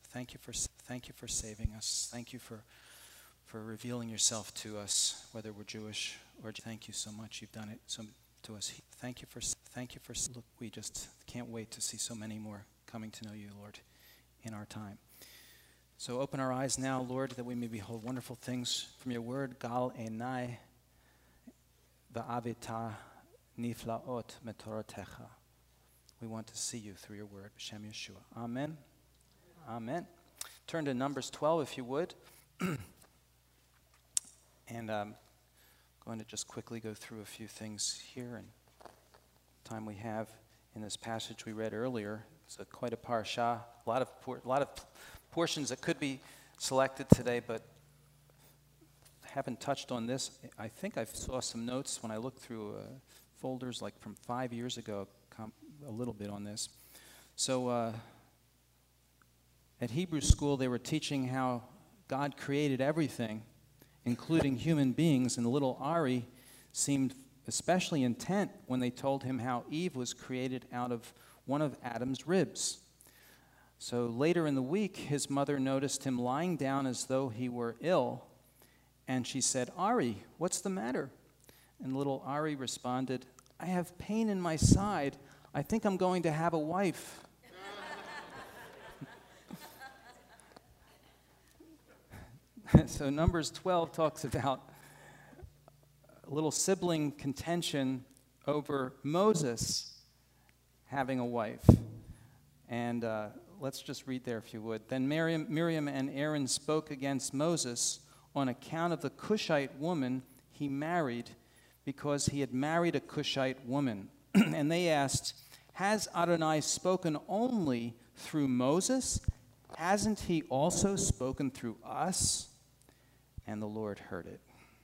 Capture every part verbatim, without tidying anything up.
Thank you for thank you for saving us. Thank you for for revealing yourself to us, whether we're Jewish or thank you so much. You've done it so to us. Thank you for thank you for look. We just can't wait to see so many more coming to know you, Lord, in our time. So open our eyes now, Lord, that we may behold wonderful things from your word. Gal enai va'avita niflaot metoratecha. We want to see you through your word. B'Shem Yeshua. Amen. Amen. Turn to Numbers twelve, if you would. And I'm going to just quickly go through a few things here. And time we have in this passage we read earlier. It's a, quite a parsha. A lot of por- a lot of portions that could be selected today, but haven't touched on this. I think I saw some notes when I looked through uh, folders like from five years ago, com- a little bit on this. So uh, at Hebrew school, they were teaching how God created everything, including human beings, and little Ari seemed especially intent when they told him how Eve was created out of one of Adam's ribs. So later in the week, his mother noticed him lying down as though he were ill, and she said, "Ari, what's the matter?" And little Ari responded, "I have pain in my side. I think I'm going to have a wife." So Numbers twelve talks about a little sibling contention over Moses having a wife. And uh, let's just read there if you would. Then Miriam, Miriam and Aaron spoke against Moses on account of the Cushite woman he married, because he had married a Cushite woman. And they asked, "Has Adonai spoken only through Moses? Hasn't he also spoken through us?" And the Lord heard it.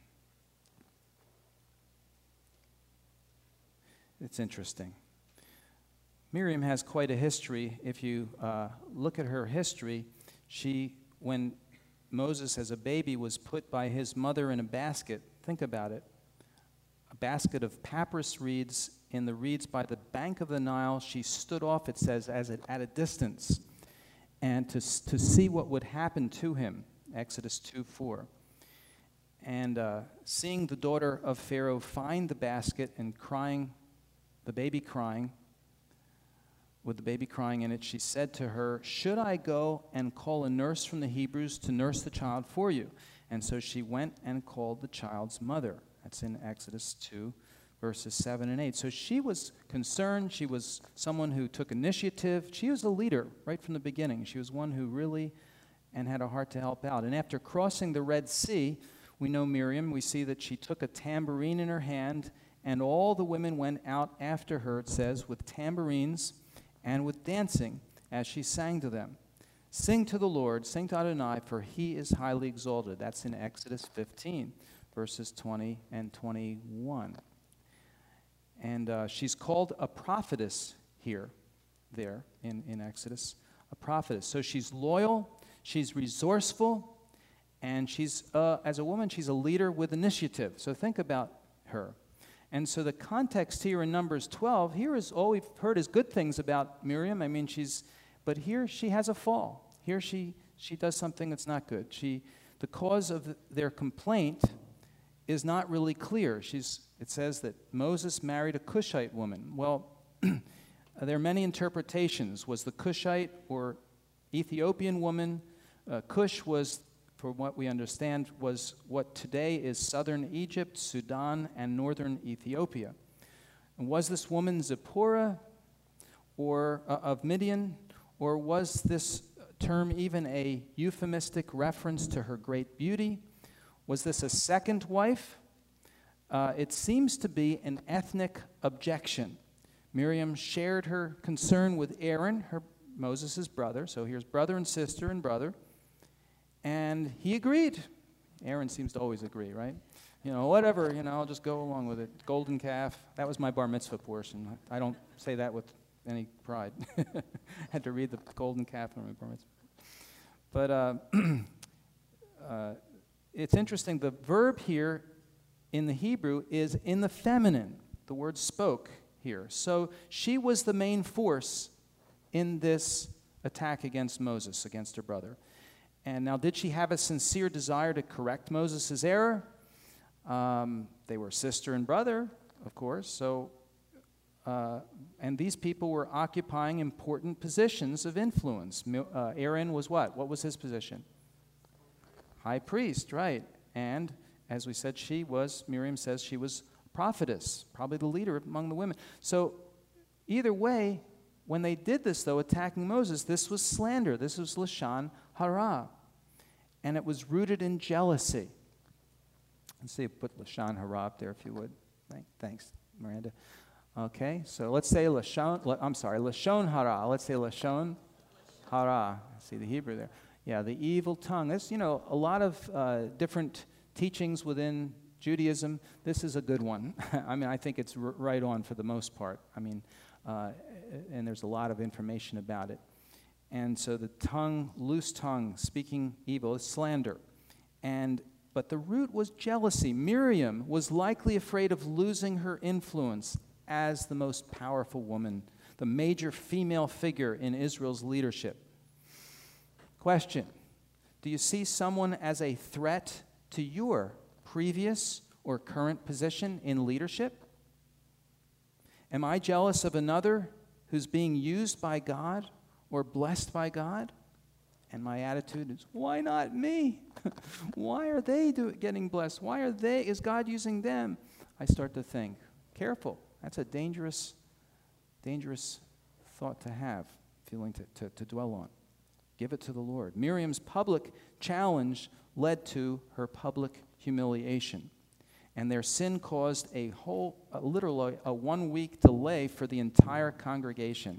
It's interesting. Miriam has quite a history. If you uh, look at her history, she, when Moses as a baby was put by his mother in a basket, think about it, a basket of papyrus reeds in the reeds by the bank of the Nile, she stood off, it says, as a, at a distance, and to, to see what would happen to him, Exodus two four. And uh, seeing the daughter of Pharaoh find the basket and crying, the baby crying, with the baby crying in it, she said to her, "Should I go and call a nurse from the Hebrews to nurse the child for you?" And so she went and called the child's mother. That's in Exodus two, verses seven and eight. So she was concerned. She was someone who took initiative. She was a leader right from the beginning. She was one who really and had a heart to help out. And after crossing the Red Sea, we know Miriam. We see that she took a tambourine in her hand, and all the women went out after her, it says, with tambourines and with dancing, as she sang to them. "Sing to the Lord, sing to Adonai, for he is highly exalted." That's in Exodus fifteen, verses twenty and twenty-one. And uh, she's called a prophetess here, there, in, in Exodus, a prophetess. So she's loyal, she's resourceful, and she's, uh, as a woman, she's a leader with initiative. So think about her. And so the context here in Numbers twelve, here is all we've heard is good things about Miriam. I mean, she's, but here she has a fall. Here she she does something that's not good. She, the cause of their complaint is not really clear. She's, it says that Moses married a Cushite woman. Well, there are many interpretations. Was the Cushite or Ethiopian woman? Uh, Cush was, for what we understand, was what today is southern Egypt, Sudan, and northern Ethiopia. And was this woman Zipporah or uh, of Midian, or was this term even a euphemistic reference to her great beauty? Was this a second wife? Uh, it seems to be an ethnic objection. Miriam shared her concern with Aaron, her Moses' brother. So here's brother and sister and brother. And he agreed. Aaron seems to always agree, right? You know, whatever, you know, I'll just go along with it. Golden calf. That was my bar mitzvah portion. I don't say that with any pride. Had to read the golden calf in my bar mitzvah. But uh, uh, it's interesting. The verb here in the Hebrew is in the feminine. The word spoke here. So she was the main force in this attack against Moses, against her brother. And now, did she have a sincere desire to correct Moses' error? Um, they were sister and brother, of course, so, uh, and these people were occupying important positions of influence. Uh, Aaron was what? What was his position? High priest, right. And, as we said, she was, Miriam says she was a prophetess, probably the leader among the women. So, either way, when they did this, though, attacking Moses, this was slander. This was Lashon Hara. And it was rooted in jealousy. Let's see, put Lashon Hara up there if you would. Thanks, Miranda. Okay, so let's say Lashon, I'm sorry, Lashon Hara. Let's say Lashon Hara. See the Hebrew there. Yeah, the evil tongue. There's, you know, a lot of uh, different teachings within Judaism. This is a good one. I mean, I think it's r- right on for the most part. I mean, uh, and there's a lot of information about it. And so the tongue, loose tongue, speaking evil, is slander. And but the root was jealousy. Miriam was likely afraid of losing her influence as the most powerful woman, the major female figure in Israel's leadership. Question: do you see someone as a threat to your previous or current position in leadership? Am I jealous of another who's being used by God or blessed by God? And my attitude is, why not me? Why are they do, getting blessed? Why are they, is God using them? I start to think, careful. That's a dangerous, dangerous thought to have, feeling to, to, to dwell on. Give it to the Lord. Miriam's public challenge led to her public humiliation. And their sin caused a whole, uh, literally a one-week delay for the entire congregation.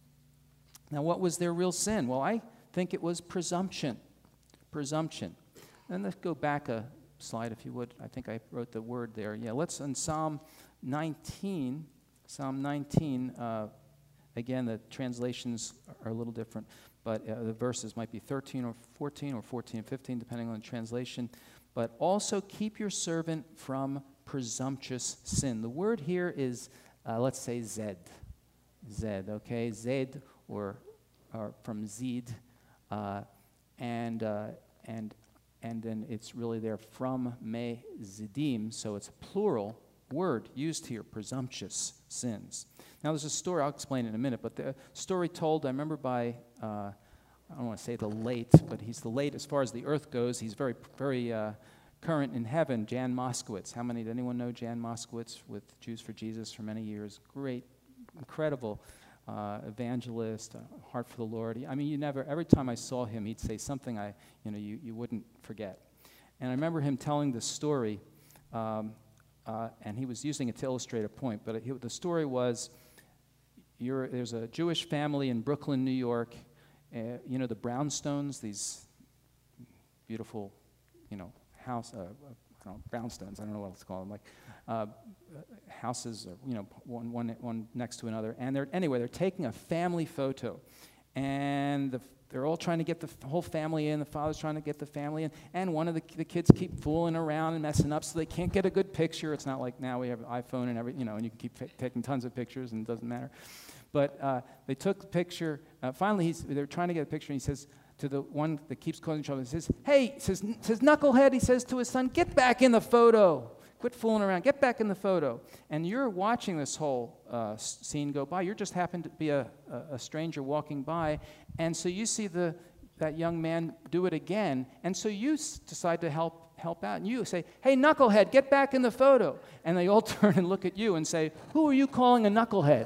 Now, what was their real sin? Well, I think it was presumption. Presumption. And let's go back a slide, if you would. I think I wrote the word there. Yeah, let's, in Psalm nineteen, Psalm nineteen, uh, again, the translations are a little different, but uh, the verses might be thirteen or fourteen or fourteen and fifteen, depending on the translation. But also keep your servant from presumptuous sin. The word here is, uh, let's say, zed. Zed, okay? Zed, or, or from zid, uh, and uh, and and then it's really there from me zidim, so it's a plural word used here, presumptuous sins. Now there's a story, I'll explain in a minute, but the story told, I remember by, uh, I don't want to say the late, but he's the late as far as the earth goes. He's very, very uh, current in heaven, Jan Moskowitz. How many, did anyone know Jan Moskowitz with Jews for Jesus for many years? Great, incredible uh, evangelist, uh, heart for the Lord. I mean, you never, every time I saw him, he'd say something I, you know, you, you wouldn't forget. And I remember him telling this story, um, uh, and he was using it to illustrate a point, but it, the story was, you're, there's a Jewish family in Brooklyn, New York, uh, you know, the brownstones, these beautiful, you know, house, uh, I don't know, brownstones, I don't know what to call them, like uh, houses, or, you know, one, one, one next to another. And they're, anyway, they're taking a family photo. And the, they're all trying to get the f- whole family in. The father's trying to get the family in. And one of the, the kids keep fooling around and messing up, so they can't get a good picture. It's not like now we have an iPhone and every, you know, and you can keep f- taking tons of pictures and it doesn't matter. But uh, they took the picture. Uh, finally, he's, they're trying to get a picture, and he says to the one that keeps causing trouble, he says, hey, he says, says, knucklehead, he says to his son, get back in the photo. Quit fooling around. Get back in the photo. And you're watching this whole uh, scene go by. You just happen to be a, a, a stranger walking by, and so you see the that young man do it again, and so you s- decide to help help out, and you say, hey, knucklehead, get back in the photo. And they all turn and look at you and say, who are you calling a knucklehead?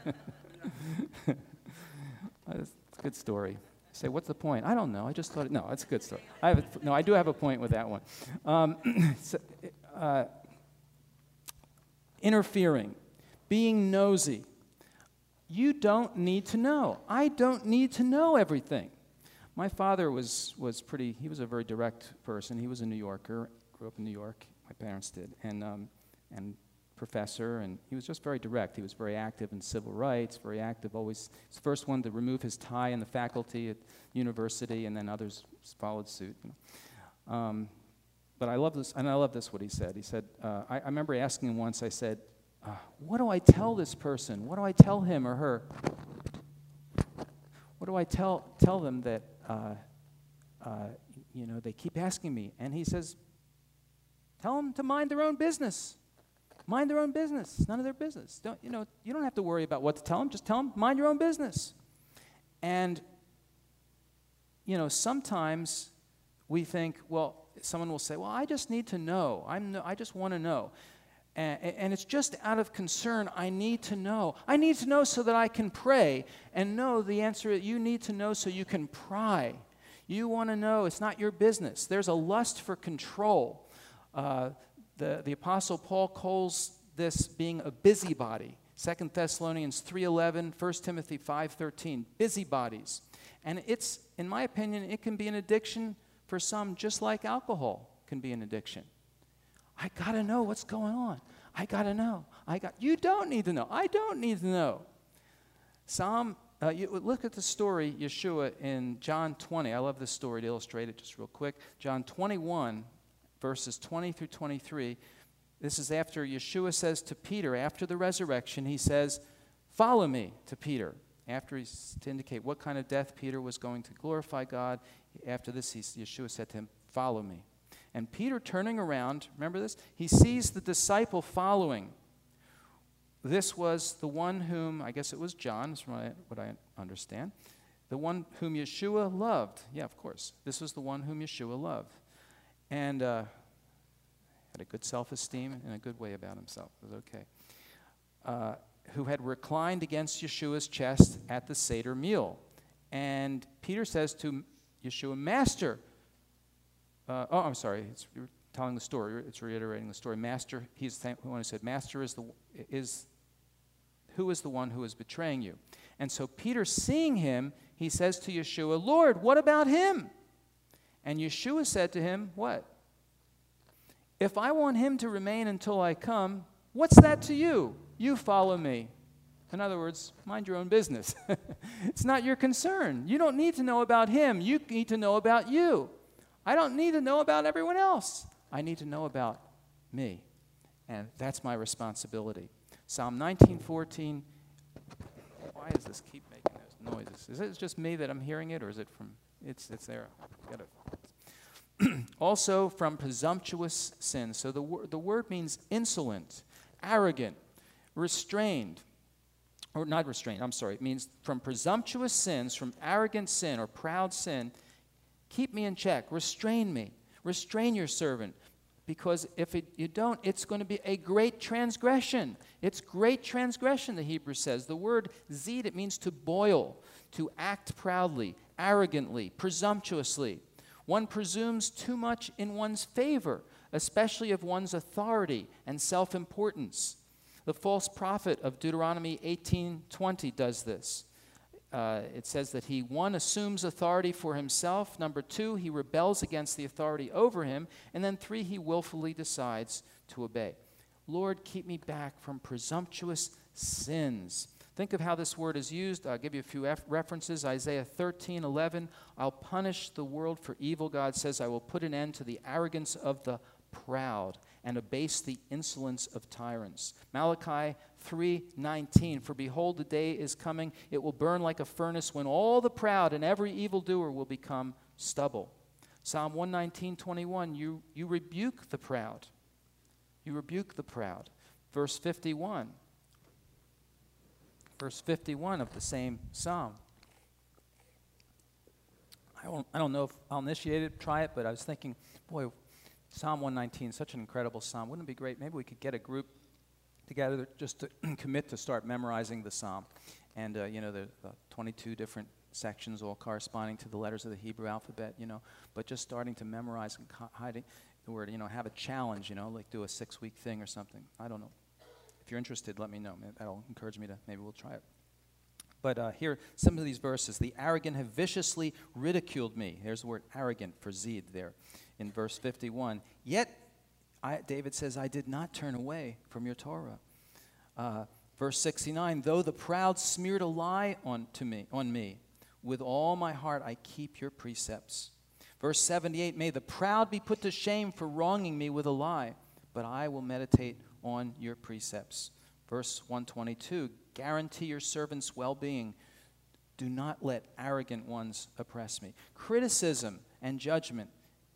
It's a good story. Say, what's the point? I don't know. I just thought it. No, it's a good story. I have a, no, I do have a point with that one. Um, so, uh, interfering, being nosy. You don't need to know. I don't need to know everything. My father was was pretty. He was a very direct person. He was a New Yorker. Grew up in New York. My parents did, and um, and. professor, and he was just very direct. He was very active in civil rights, very active, always, he's the first one to remove his tie in the faculty at university, and then others followed suit. You know. um, but I love this, and I love this, what he said. He said, uh, I, I remember asking him once, I said, uh, what do I tell this person? What do I tell him or her? What what do I tell tell them that, uh, uh, you know, they keep asking me? And he says, tell them to mind their own business. Mind their own business. It's none of their business. Don't, you know, you don't have to worry about what to tell them. Just tell them, mind your own business. And, you know, sometimes we think, well, someone will say, well, I just need to know. I'm no, I just want to know. And, and it's just out of concern, I need to know. I need to know so that I can pray. And no, the answer is you need to know so you can pry. You want to know. It's not your business. There's a lust for control. Uh, the, the Apostle Paul calls this being a busybody. Second Thessalonians three eleven, First Timothy five thirteen, busybodies. And it's, in my opinion, it can be an addiction for some, just like alcohol can be an addiction. I got to know what's going on. I got to know. I got. You don't need to know. I don't need to know. Psalm, uh, you look at the story, Yeshua, in John twenty. I love this story to illustrate it just real quick. John twenty-one, verses twenty through twenty-three. This is after Yeshua says to Peter, after the resurrection, he says, follow me, to Peter. After he's to indicate what kind of death Peter was going to glorify God, after this, he, Yeshua said to him, follow me. And Peter, turning around, remember this? He sees the disciple following. This was the one whom, I guess it was John, is what I, what I understand, the one whom Yeshua loved. Yeah, of course. This was the one whom Yeshua loved. And uh, had a good self-esteem and a good way about himself. It was okay. Uh, who had reclined against Yeshua's chest at the Seder meal. And Peter says to Yeshua, Master, uh, oh, I'm sorry, it's you're telling the story, it's reiterating the story. Master, he's the one who said, Master is the is who is the one who is betraying you? And so Peter, seeing him, he says to Yeshua, Lord, what about him? And Yeshua said to him, what? If I want him to remain until I come, what's that to you? You follow me. In other words, mind your own business. It's not your concern. You don't need to know about him. You need to know about you. I don't need to know about everyone else. I need to know about me. And that's my responsibility. Psalm nineteen fourteen. Why does this keep making those noises? Is it just me that I'm hearing it, or is it from, it's, it's there. Got it. Also from presumptuous sin. So the, wor- the word means insolent, arrogant, restrained, or not restrained, I'm sorry. It means from presumptuous sins, from arrogant sin or proud sin, keep me in check, restrain me, restrain your servant. Because if it, you don't, it's going to be a great transgression. It's great transgression, the Hebrew says. The word zid, it means to boil, to act proudly, arrogantly, presumptuously. One presumes too much in one's favor, especially of one's authority and self-importance. The false prophet of Deuteronomy eighteen twenty does this. Uh, it says that he, one, assumes authority for himself. Number two, he rebels against the authority over him. And then three, he willfully decides to obey. Lord, keep me back from presumptuous sins. Think of how this word is used. I'll give you a few F- references. Isaiah thirteen eleven. I'll punish the world for evil. God says, I will put an end to the arrogance of the proud and abase the insolence of tyrants. Malachi three nineteen. For behold, the day is coming. It will burn like a furnace when all the proud and every evildoer will become stubble. Psalm one nineteen twenty-one. You, you rebuke the proud. You rebuke the proud. Verse fifty-one. Verse fifty-one of the same psalm. I don't, I don't know if I'll initiate it, try it, but I was thinking, boy, Psalm one nineteen, such an incredible psalm. Wouldn't it be great? Maybe we could get a group together just to commit to start memorizing the psalm. And, uh, you know, there's uh, twenty-two different sections all corresponding to the letters of the Hebrew alphabet, you know, but just starting to memorize and co- hiding the word, you know, have a challenge, you know, like do a six-week thing or something. I don't know. If you're interested, let me know. That'll encourage me to, maybe we'll try it. But uh, here, some of these verses. The arrogant have viciously ridiculed me. Here's the word arrogant for zid there in verse fifty-one. Yet, I, David says, I did not turn away from your Torah. Uh, verse sixty-nine, though the proud smeared a lie on, to me, on me, with all my heart I keep your precepts. Verse seventy-eight, may the proud be put to shame for wronging me with a lie, but I will meditate on your precepts. Verse one twenty-two, guarantee your servant's well-being. Do not let arrogant ones oppress me. Criticism and judgment,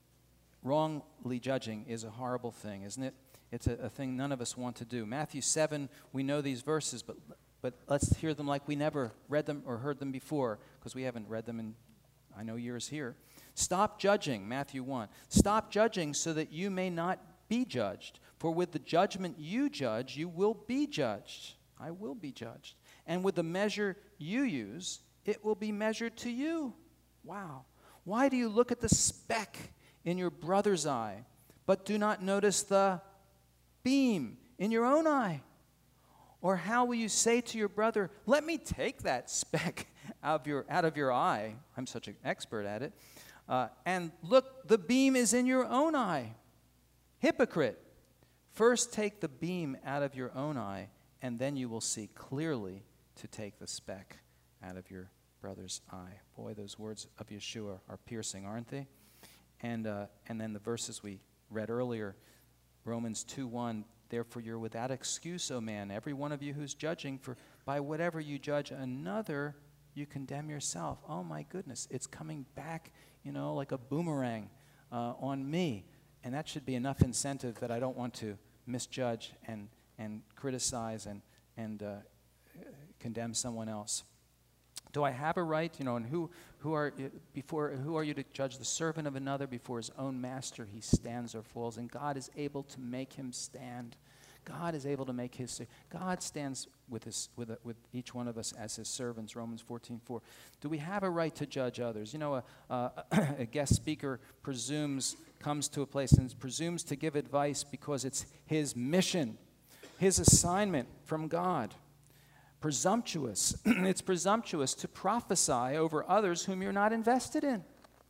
wrongly judging, is a horrible thing, isn't it? It's a, a thing none of us want to do. Matthew seven, we know these verses, but but let's hear them like we never read them or heard them before, because we haven't read them in, I know, years here. Stop judging, Matthew one. Stop judging so that you may not be judged. For with the judgment you judge, you will be judged. I will be judged. And with the measure you use, it will be measured to you. Wow. Why do you look at the speck in your brother's eye, but do not notice the beam in your own eye? Or how will you say to your brother, let me take that speck out of your, out of your eye? I'm such an expert at it. Uh, and look, the beam is in your own eye. Hypocrite, first take the beam out of your own eye, and then you will see clearly to take the speck out of your brother's eye. Boy, those words of Yeshua are piercing, aren't they? And, uh, and then the verses we read earlier, Romans two one, therefore you're without excuse, O man, every one of you who's judging, for by whatever you judge another, you condemn yourself. Oh my goodness, it's coming back, you know, like a boomerang uh, on me. And that should be enough incentive that I don't want to misjudge and, and criticize and, and uh, condemn someone else. Do I have a right, you know, and who, who, are, before, who are you to judge the servant of another? Before his own master he stands or falls, and God is able to make him stand. God is able to make his, God stands with, his, with, a, with each one of us as his servants, Romans fourteen four. Do we have a right to judge others? You know, a, a, a guest speaker presumes, comes to a place and presumes to give advice because it's his mission, his assignment from God. Presumptuous. It's presumptuous to prophesy over others whom you're not invested in.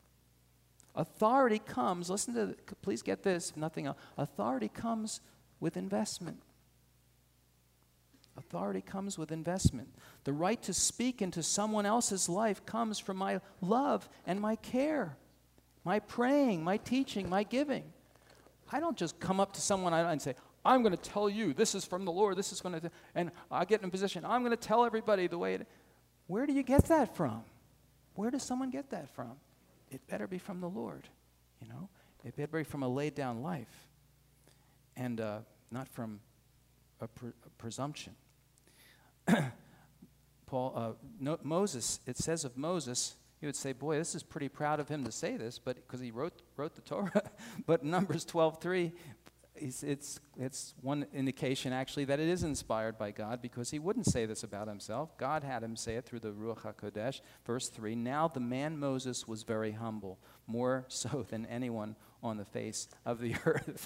Authority comes, listen to, please get this, if nothing else. Authority comes with investment. Authority comes with investment. The right to speak into someone else's life comes from my love and my care, my praying, my teaching, my giving. I don't just come up to someone and say, I'm going to tell you, this is from the Lord, this is going to, and I get in a position, I'm going to tell everybody the way it, where do you get that from? Where does someone get that from? It better be from the Lord, you know? It better be from a laid down life, and uh, not from a, pre- a presumption. Paul, uh, no, Moses, it says of Moses, you would say, boy, this is pretty proud of him to say this, but because he wrote wrote the Torah. But Numbers twelve three, It's, it's, it's one indication, actually, that it is inspired by God, because he wouldn't say this about himself. God had him say it through the Ruach HaKodesh. Verse three, now the man Moses was very humble, more so than anyone on the face of the earth.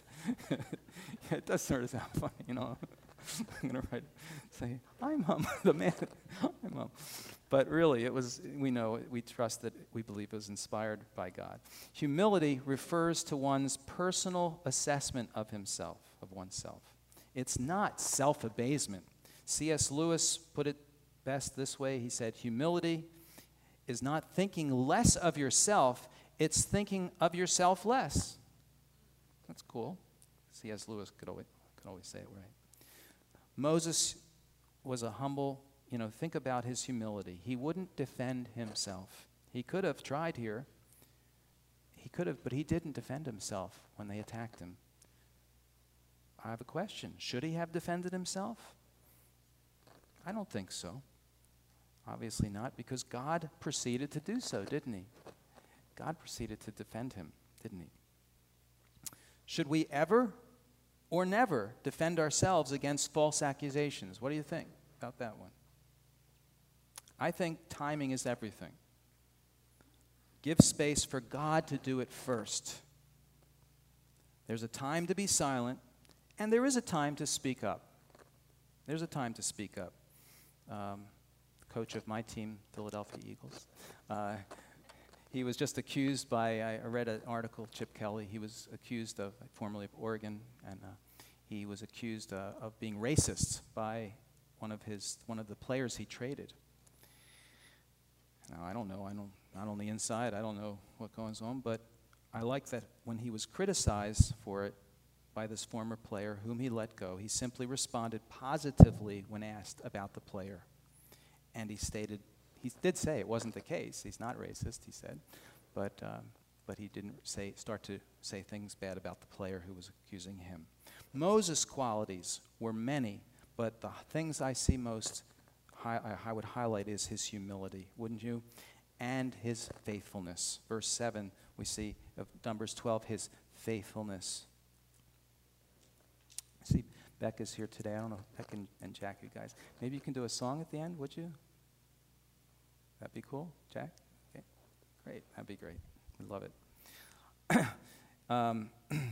It does sort of sound funny, you know. I'm going to write, say, I'm humble, the man, I'm humble. But really, it was, we know, we trust that we believe it was inspired by God. Humility refers to one's personal assessment of himself, of oneself. It's not self-abasement. C S Lewis put it best this way. He said, humility is not thinking less of yourself, it's thinking of yourself less. That's cool. C S Lewis could always, could always say it right. Moses was a humble, you know, think about his humility. He wouldn't defend himself. He could have tried here. He could have, but he didn't defend himself when they attacked him. I have a question. Should he have defended himself? I don't think so. Obviously not, because God proceeded to do so, didn't he? God proceeded to defend him, didn't he? Should we ever or never defend ourselves against false accusations? What do you think about that one? I think timing is everything. Give space for God to do it first. There's a time to be silent, and there is a time to speak up. There's a time to speak up. Um, coach of my team, Philadelphia Eagles, uh, he was just accused by, I read an article, Chip Kelly, he was accused of, formerly of Oregon, and uh, he was accused uh, of being racist by one of his, one of the players he traded. Now, I don't know, I don't, not on the inside, I don't know what goes on, but I like that when he was criticized for it by this former player whom he let go, he simply responded positively when asked about the player. And he stated he did say it wasn't the case. He's not racist, he said. But, um, but he didn't say, start to say things bad about the player who was accusing him. Moses' qualities were many, but the things I see most, hi- I would highlight is his humility, wouldn't you? And his faithfulness. Verse seven, we see of Numbers twelve, his faithfulness. See, Becca's here today. I don't know, Beck and, and Jack, you guys. Maybe you can do a song at the end, would you? That'd be cool, Jack? Okay, great. That'd be great. We'd love it. um,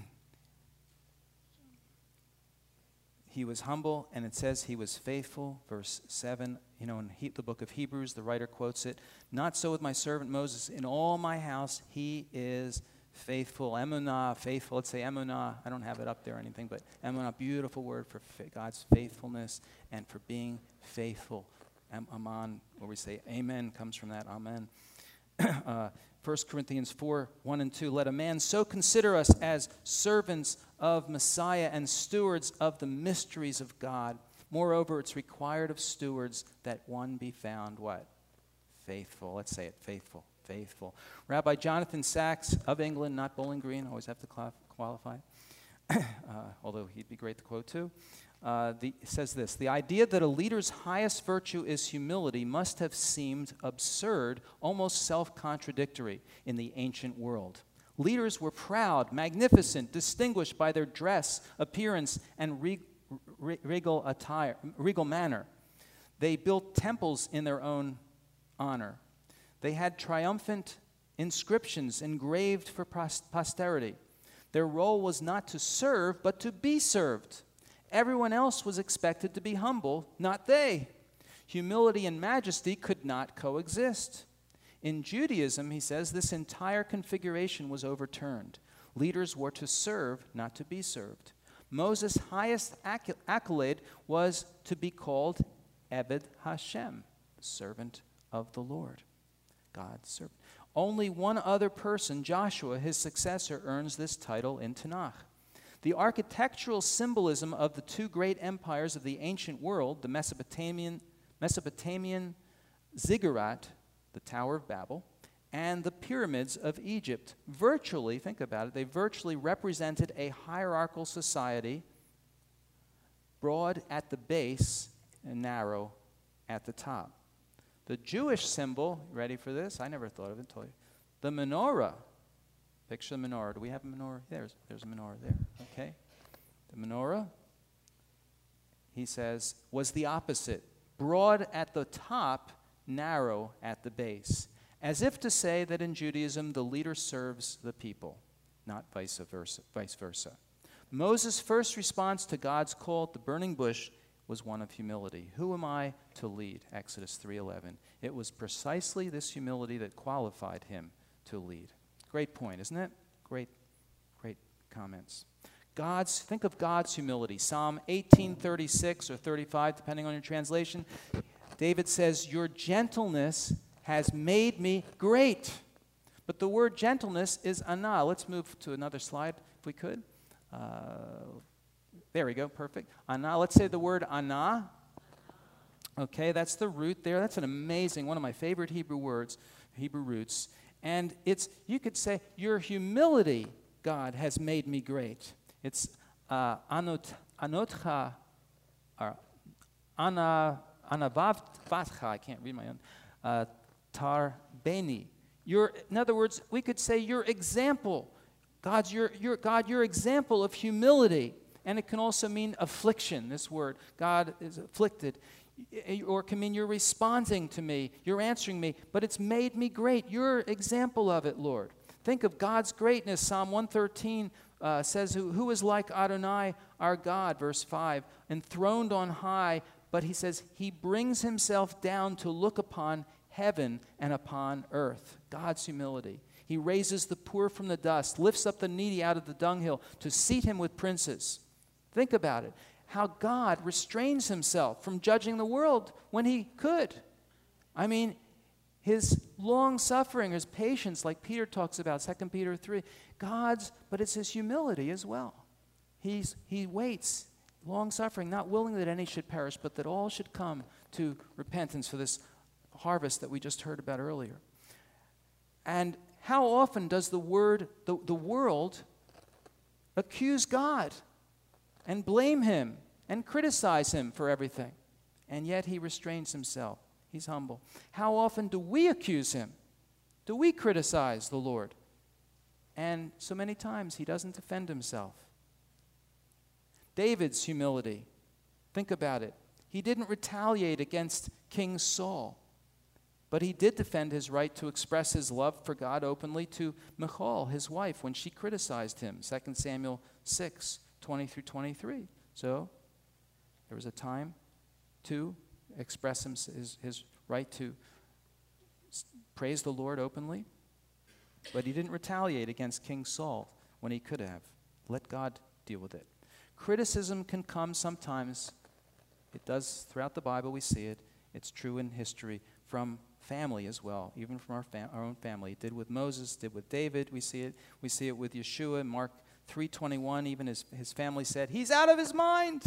he was humble, and it says he was faithful. Verse seven, you know, in he, the book of Hebrews, the writer quotes it. Not so with my servant Moses. In all my house, he is faithful. Emunah, faithful. Let's say emunah. I don't have it up there or anything, but emunah, beautiful word for fa- God's faithfulness and for being faithful. Am- aman, where we say amen, comes from that. Amen. uh, First Corinthians four, one and two. Let a man so consider us as servants of Messiah and stewards of the mysteries of God. Moreover, it's required of stewards that one be found, what? Faithful. Let's say it, faithful. Faithful. Rabbi Jonathan Sachs of England, not Bowling Green, always have to cl- qualify, uh, although he'd be great to quote too, uh, the, says this, the idea that a leader's highest virtue is humility must have seemed absurd, almost self-contradictory in the ancient world. Leaders were proud, magnificent, distinguished by their dress, appearance, and re- re- regal attire, regal manner. They built temples in their own honor. They had triumphant inscriptions engraved for posterity. Their role was not to serve, but to be served. Everyone else was expected to be humble, not they. Humility and majesty could not coexist. In Judaism, he says, this entire configuration was overturned. Leaders were to serve, not to be served. Moses' highest acc- accolade was to be called Ebed Hashem, servant of the Lord. God's servant. Only one other person, Joshua, his successor, earns this title in Tanakh. The architectural symbolism of the two great empires of the ancient world, the Mesopotamian, Mesopotamian ziggurat, the Tower of Babel, and the pyramids of Egypt, virtually, think about it, they virtually represented a hierarchical society, broad at the base and narrow at the top. The Jewish symbol, ready for this? I never thought of it until you. The menorah. Picture the menorah. Do we have a menorah? There's, there's a menorah there. Okay. The menorah, he says, was the opposite. Broad at the top, narrow at the base. As if to say that in Judaism, the leader serves the people, not vice versa. Vice versa. Moses' first response to God's call at the burning bush was one of humility. Who am I to lead? Exodus three eleven. It was precisely this humility that qualified him to lead. Great point, isn't it? Great, great comments. God's, think of God's humility. Psalm eighteen thirty-six or thirty-five, depending on your translation. David says, your gentleness has made me great. But the word gentleness is anah. Let's move to another slide, if we could. Uh, There we go, perfect. Anah, let's say the word anah. Okay, that's the root there. That's an amazing, one of my favorite Hebrew words, Hebrew roots. And it's, you could say, your humility, God, has made me great. It's uh, anot, anotcha, or ana, anavavatcha, I can't read my own, uh, tar beni. Your, in other words, we could say your example. God's your, your, God, your example of humility. And it can also mean affliction, this word. God is afflicted. Or it can mean you're responding to me, you're answering me, but it's made me great. You're example of it, Lord. Think of God's greatness. Psalm one thirteen uh, says, who, who is like Adonai, our God, verse five, enthroned on high, but he says, he brings himself down to look upon heaven and upon earth. God's humility. He raises the poor from the dust, lifts up the needy out of the dunghill to seat him with princes. Think about it. How God restrains himself from judging the world when he could. I mean, his long suffering, his patience, like Peter talks about, Second Peter three, God's, but it's his humility as well. He's, he waits, long suffering, not willing that any should perish, but that all should come to repentance for this harvest that we just heard about earlier. And how often does the word, the, the world accuse God and blame him and criticize him for everything? And yet he restrains himself. He's humble. How often do we accuse him? Do we criticize the Lord? And so many times he doesn't defend himself. David's humility. Think about it. He didn't retaliate against King Saul, but he did defend his right to express his love for God openly to Michal, his wife, when she criticized him. Second Samuel six, twenty through twenty-three. So there was a time to express his, his, his right to s- praise the Lord openly, but he didn't retaliate against King Saul when he could have. Let God deal with it. Criticism can come sometimes. It does throughout the Bible, we see it. It's true in history from family as well, even from our, fam- our own family. It did with Moses, did with David. We see it. We see it with Yeshua. Mark three twenty-one, even his, his family said, he's out of his mind.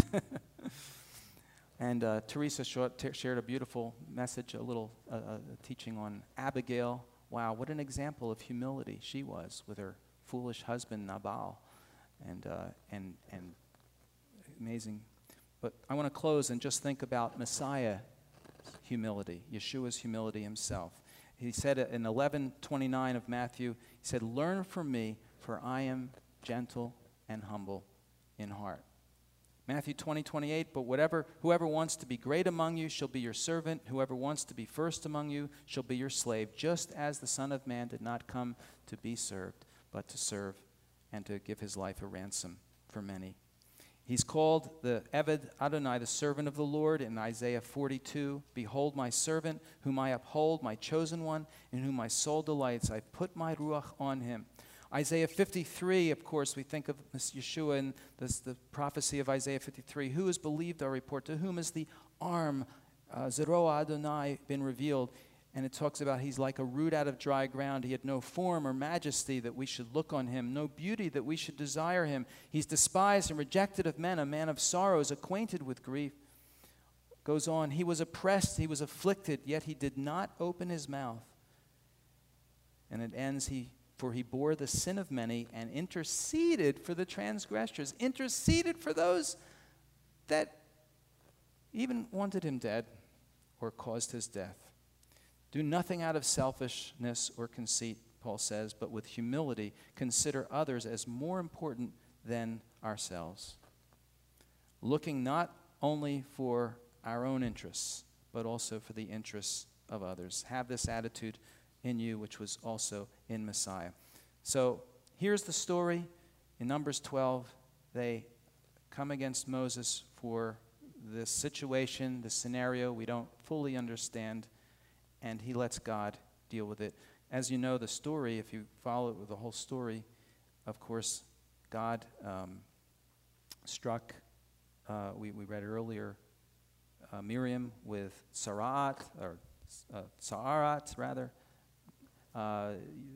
And uh, Teresa short, t- shared a beautiful message, a little uh, uh, teaching on Abigail. Wow, what an example of humility she was with her foolish husband Nabal. And, uh, and, and amazing. But I want to close and just think about Messiah's humility, Yeshua's humility himself. He said it in eleven twenty-nine of Matthew, he said, learn from me, for I am gentle and humble in heart. Matthew twenty, twenty-eight, but whatever, whoever wants to be great among you shall be your servant. Whoever wants to be first among you shall be your slave, just as the Son of Man did not come to be served, but to serve and to give his life a ransom for many. He's called the Eved Adonai, the servant of the Lord, in Isaiah forty-two. Behold my servant, whom I uphold, my chosen one, in whom my soul delights. I put my ruach on him. Isaiah fifty-three, of course, we think of Yeshua and this, the prophecy of Isaiah fifty-three. Who has believed our report? To whom has the arm, uh, Zeroah Adonai, been revealed? And it talks about he's like a root out of dry ground. He had no form or majesty that we should look on him, no beauty that we should desire him. He's despised and rejected of men, a man of sorrows, acquainted with grief. Goes on, he was oppressed, he was afflicted, yet he did not open his mouth. And it ends, he for he bore the sin of many and interceded for the transgressors, interceded for those that even wanted him dead or caused his death. Do nothing out of selfishness or conceit, Paul says, but with humility consider others as more important than ourselves, looking not only for our own interests, but also for the interests of others. Have this attitude in you, which was also in Messiah. So here's the story. In Numbers twelve, they come against Moses for this situation, this scenario we don't fully understand, and he lets God deal with it. As you know the story, if you follow it with the whole story, of course, God um, struck, uh, we, we read earlier, uh, Miriam with Sarat, or uh, Sa'arat, rather. Uh,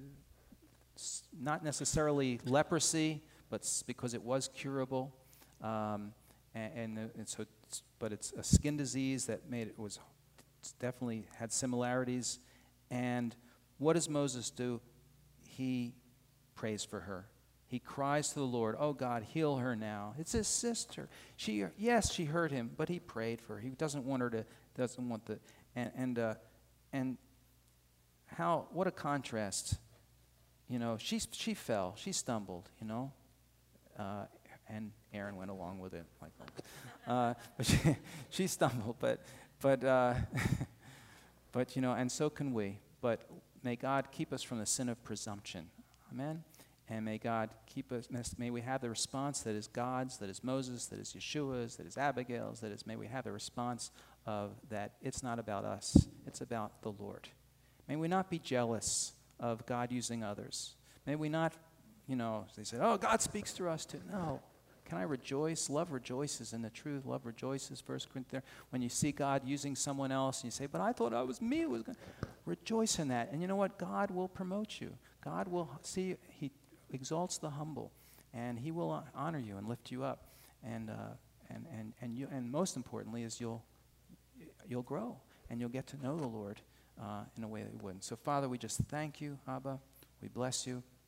not necessarily leprosy, but s- because it was curable, um, and, and, uh, and so, it's, but it's a skin disease that made it was definitely had similarities. And what does Moses do? He prays for her. He cries to the Lord, "Oh God, heal her now." It's his sister. She, yes, she hurt him, but he prayed for her. He doesn't want her to, doesn't want the, and and uh, and. How, what a contrast. You know, she, she fell, she stumbled, you know, uh, and Aaron went along with it. Like, uh, but she, she stumbled, but, but, uh, but, you know, and so can we. But may God keep us from the sin of presumption. Amen? And may God keep us, may we have the response that is God's, that is Moses, that is Yeshua's, that is Abigail's, that is, may we have the response of that it's not about us, it's about the Lord. May we not be jealous of God using others. May we not, you know, they said, "Oh, God speaks through us too." No. Can I rejoice? Love rejoices in the truth. Love rejoices, First Corinthians. When you see God using someone else and you say, "But I thought I was me." Who was going rejoice in that. And you know what? God will promote you. God will see, he exalts the humble. And he will honor you and lift you up. And, uh, and, and, and, you, and most importantly is you'll, you'll grow and you'll get to know the Lord. uh, in a way that we wouldn't. So, Father, we just thank you, Abba. We bless you.